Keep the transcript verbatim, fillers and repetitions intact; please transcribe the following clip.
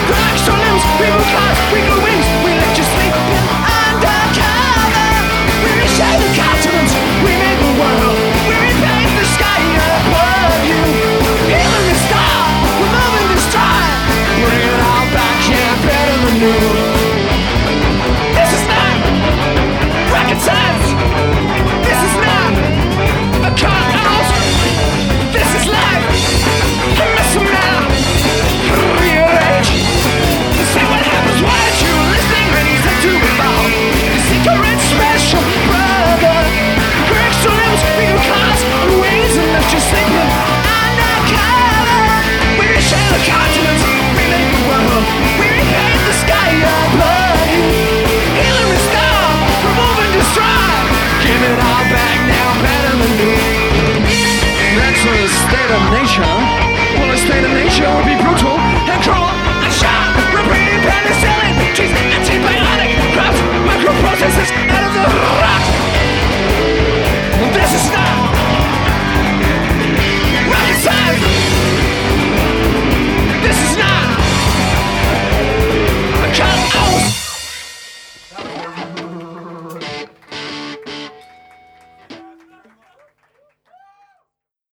Cracks to limbs, people cars, weaker wings. We let you sleep in undercover. We reshape the continents, we made the world. We repaint the sky above you. Healing the star, we're moving this stride. Bring it all back, yeah, better than new. This is not rocket science. This is not a car house. This is life. You miss them now. Rearrange. See what happens. Why aren't you listening? And he's up to evolve. The secret special brother. Cracks to limbs, bigger cars, on wings, and left you sleeping undercover. We reshape the continents, we make the world. We repaint the sky above you. Healing the star, remove and destroy. Give it all back now, better than new. That's a state of nature. Well, a state of nature would be brutal.